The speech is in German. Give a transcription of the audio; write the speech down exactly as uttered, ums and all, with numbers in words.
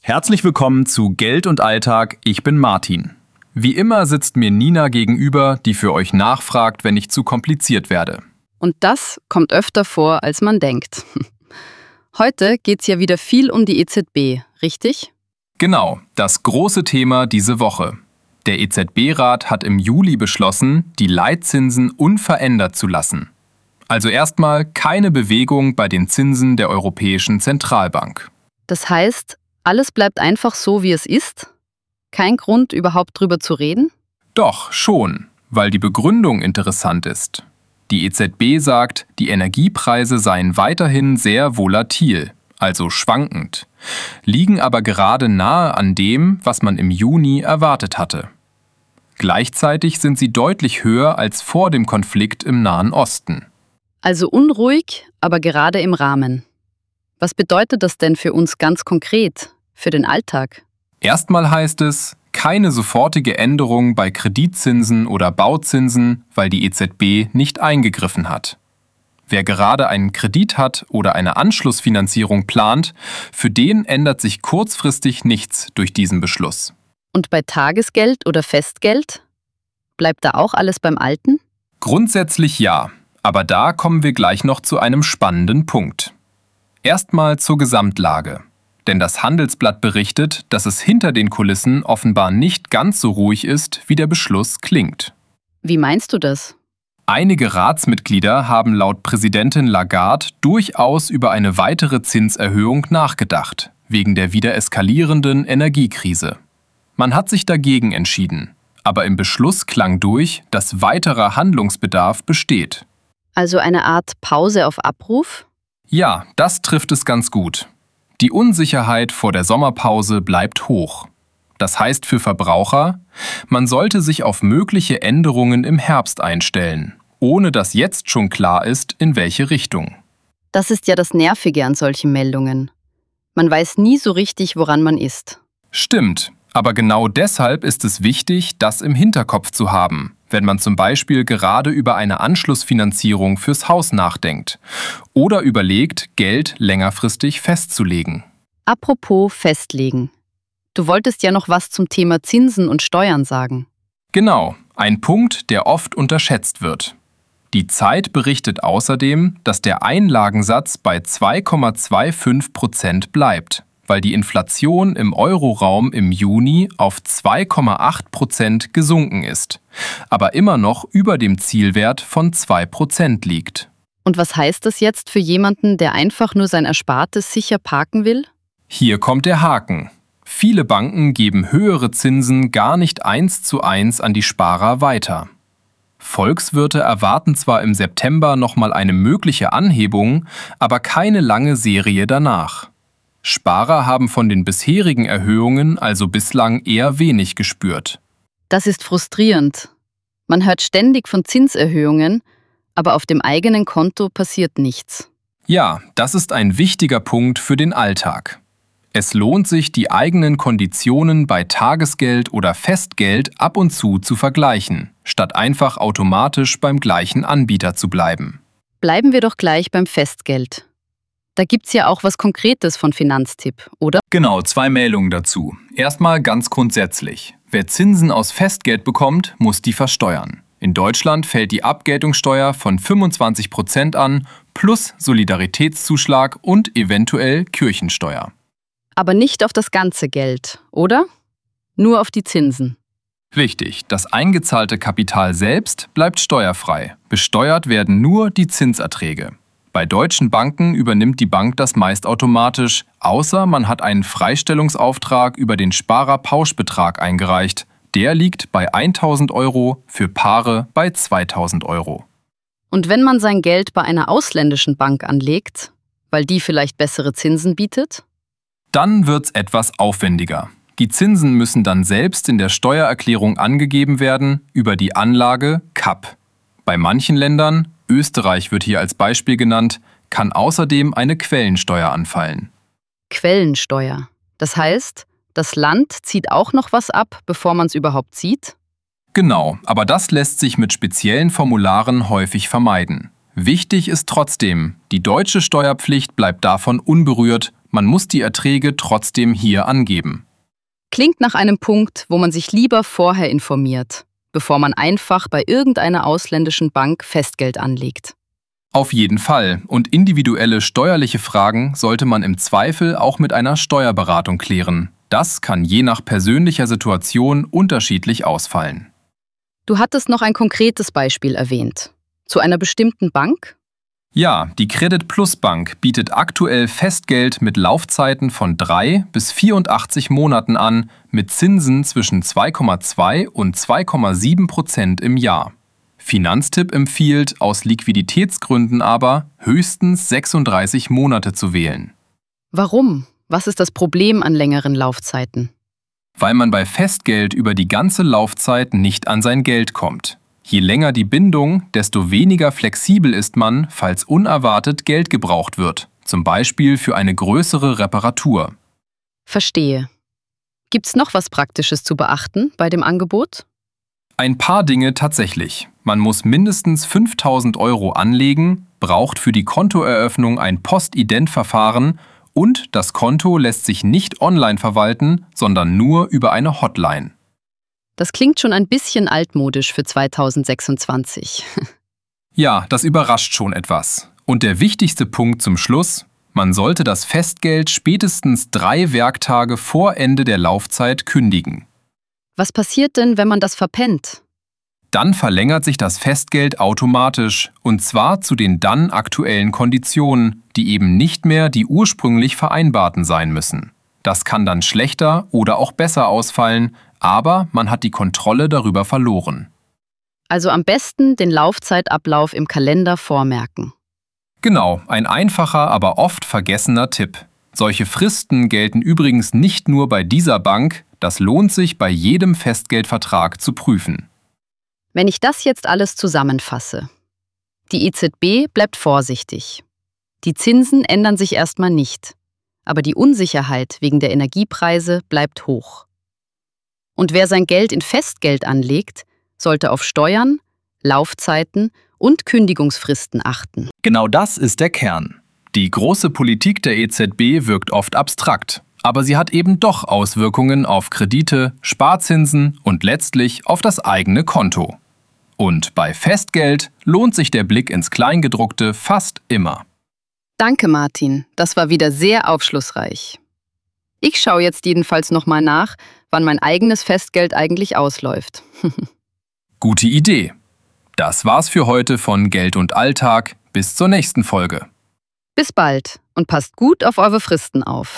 Herzlich willkommen zu Geld und Alltag, ich bin Martin. Wie immer sitzt mir Nina gegenüber, die für euch nachfragt, wenn ich zu kompliziert werde. Und das kommt öfter vor, als man denkt. Heute geht's ja wieder viel um die E Z B, richtig? Genau, das große Thema diese Woche. Der E Z B-Rat hat im Juli beschlossen, die Leitzinsen unverändert zu lassen. Also erstmal keine Bewegung bei den Zinsen der Europäischen Zentralbank. Das heißt, alles bleibt einfach so, wie es ist? Kein Grund, überhaupt drüber zu reden? Doch, schon, weil die Begründung interessant ist. Die E Z B sagt, die Energiepreise seien weiterhin sehr volatil, also schwankend, liegen aber gerade nahe an dem, was man im Juni erwartet hatte. Gleichzeitig sind sie deutlich höher als vor dem Konflikt im Nahen Osten. Also unruhig, aber gerade im Rahmen. Was bedeutet das denn für uns ganz konkret, für den Alltag? Erstmal heißt es, keine sofortige Änderung bei Kreditzinsen oder Bauzinsen, weil die E Z B nicht eingegriffen hat. Wer gerade einen Kredit hat oder eine Anschlussfinanzierung plant, für den ändert sich kurzfristig nichts durch diesen Beschluss. Und bei Tagesgeld oder Festgeld? Bleibt da auch alles beim Alten? Grundsätzlich ja, aber da kommen wir gleich noch zu einem spannenden Punkt. Erstmal zur Gesamtlage. Denn das Handelsblatt berichtet, dass es hinter den Kulissen offenbar nicht ganz so ruhig ist, wie der Beschluss klingt. Wie meinst du das? Einige Ratsmitglieder haben laut Präsidentin Lagarde durchaus über eine weitere Zinserhöhung nachgedacht, wegen der wieder eskalierenden Energiekrise. Man hat sich dagegen entschieden, aber im Beschluss klang durch, dass weiterer Handlungsbedarf besteht. Also eine Art Pause auf Abruf? Ja, das trifft es ganz gut. Die Unsicherheit vor der Sommerpause bleibt hoch. Das heißt für Verbraucher, man sollte sich auf mögliche Änderungen im Herbst einstellen, ohne dass jetzt schon klar ist, in welche Richtung. Das ist ja das Nervige an solchen Meldungen. Man weiß nie so richtig, woran man ist. Stimmt, aber genau deshalb ist es wichtig, das im Hinterkopf zu haben, wenn man zum Beispiel gerade über eine Anschlussfinanzierung fürs Haus nachdenkt oder überlegt, Geld längerfristig festzulegen. Apropos festlegen. Du wolltest ja noch was zum Thema Zinsen und Steuern sagen. Genau, ein Punkt, der oft unterschätzt wird. Die Zeit berichtet außerdem, dass der Einlagensatz bei zwei Komma fünfundzwanzig Prozent bleibt, weil die Inflation im Euroraum im Juni auf zwei Komma acht Prozent gesunken ist, aber immer noch über dem Zielwert von zwei Prozent liegt. Und was heißt das jetzt für jemanden, der einfach nur sein Erspartes sicher parken will? Hier kommt der Haken. Viele Banken geben höhere Zinsen gar nicht eins zu eins an die Sparer weiter. Volkswirte erwarten zwar im September nochmal eine mögliche Anhebung, aber keine lange Serie danach. Sparer haben von den bisherigen Erhöhungen also bislang eher wenig gespürt. Das ist frustrierend. Man hört ständig von Zinserhöhungen, aber auf dem eigenen Konto passiert nichts. Ja, das ist ein wichtiger Punkt für den Alltag. Es lohnt sich, die eigenen Konditionen bei Tagesgeld oder Festgeld ab und zu zu vergleichen, statt einfach automatisch beim gleichen Anbieter zu bleiben. Bleiben wir doch gleich beim Festgeld. Da gibt's ja auch was Konkretes von Finanztipp, oder? Genau, zwei Meldungen dazu. Erstmal ganz grundsätzlich. Wer Zinsen aus Festgeld bekommt, muss die versteuern. In Deutschland fällt die Abgeltungssteuer von fünfundzwanzig Prozent an, plus Solidaritätszuschlag und eventuell Kirchensteuer. Aber nicht auf das ganze Geld, oder? Nur auf die Zinsen. Richtig, das eingezahlte Kapital selbst bleibt steuerfrei. Besteuert werden nur die Zinserträge. Bei deutschen Banken übernimmt die Bank das meist automatisch, außer man hat einen Freistellungsauftrag über den Sparerpauschbetrag eingereicht. Der liegt bei eintausend Euro, für Paare bei zweitausend Euro. Und wenn man sein Geld bei einer ausländischen Bank anlegt, weil die vielleicht bessere Zinsen bietet? Dann wird's etwas aufwendiger. Die Zinsen müssen dann selbst in der Steuererklärung angegeben werden über die Anlage K A P. Bei manchen Ländern, Österreich wird hier als Beispiel genannt, kann außerdem eine Quellensteuer anfallen. Quellensteuer. Das heißt, das Land zieht auch noch was ab, bevor man es überhaupt sieht? Genau, aber das lässt sich mit speziellen Formularen häufig vermeiden. Wichtig ist trotzdem, die deutsche Steuerpflicht bleibt davon unberührt, man muss die Erträge trotzdem hier angeben. Klingt nach einem Punkt, wo man sich lieber vorher informiert, bevor man einfach bei irgendeiner ausländischen Bank Festgeld anlegt. Auf jeden Fall. Und individuelle steuerliche Fragen sollte man im Zweifel auch mit einer Steuerberatung klären. Das kann je nach persönlicher Situation unterschiedlich ausfallen. Du hattest noch ein konkretes Beispiel erwähnt. Zu einer bestimmten Bank? Ja, die Credit Plus Bank bietet aktuell Festgeld mit Laufzeiten von drei bis vierundachtzig Monaten an, mit Zinsen zwischen zwei Komma zwei und zwei Komma sieben Prozent im Jahr. Finanztipp empfiehlt, aus Liquiditätsgründen aber höchstens sechsunddreißig Monate zu wählen. Warum? Was ist das Problem an längeren Laufzeiten? Weil man bei Festgeld über die ganze Laufzeit nicht an sein Geld kommt. Je länger die Bindung, desto weniger flexibel ist man, falls unerwartet Geld gebraucht wird, zum Beispiel für eine größere Reparatur. Verstehe. Gibt's noch was Praktisches zu beachten bei dem Angebot? Ein paar Dinge tatsächlich. Man muss mindestens fünftausend Euro anlegen, braucht für die Kontoeröffnung ein Postident-Verfahren und das Konto lässt sich nicht online verwalten, sondern nur über eine Hotline. Das klingt schon ein bisschen altmodisch für zweitausendsechsundzwanzig. Ja, das überrascht schon etwas. Und der wichtigste Punkt zum Schluss: Man sollte das Festgeld spätestens drei Werktage vor Ende der Laufzeit kündigen. Was passiert denn, wenn man das verpennt? Dann verlängert sich das Festgeld automatisch, und zwar zu den dann aktuellen Konditionen, die eben nicht mehr die ursprünglich vereinbarten sein müssen. Das kann dann schlechter oder auch besser ausfallen, aber man hat die Kontrolle darüber verloren. Also am besten den Laufzeitablauf im Kalender vormerken. Genau, ein einfacher, aber oft vergessener Tipp. Solche Fristen gelten übrigens nicht nur bei dieser Bank, das lohnt sich bei jedem Festgeldvertrag zu prüfen. Wenn ich das jetzt alles zusammenfasse. Die E Z B bleibt vorsichtig. Die Zinsen ändern sich erstmal nicht, aber die Unsicherheit wegen der Energiepreise bleibt hoch. Und wer sein Geld in Festgeld anlegt, sollte auf Steuern, Laufzeiten und Kündigungsfristen achten. Genau das ist der Kern. Die große Politik der E Z B wirkt oft abstrakt, aber sie hat eben doch Auswirkungen auf Kredite, Sparzinsen und letztlich auf das eigene Konto. Und bei Festgeld lohnt sich der Blick ins Kleingedruckte fast immer. Danke, Martin. Das war wieder sehr aufschlussreich. Ich schaue jetzt jedenfalls nochmal nach, wann mein eigenes Festgeld eigentlich ausläuft. Gute Idee. Das war's für heute von Geld und Alltag. Bis zur nächsten Folge. Bis bald und passt gut auf eure Fristen auf.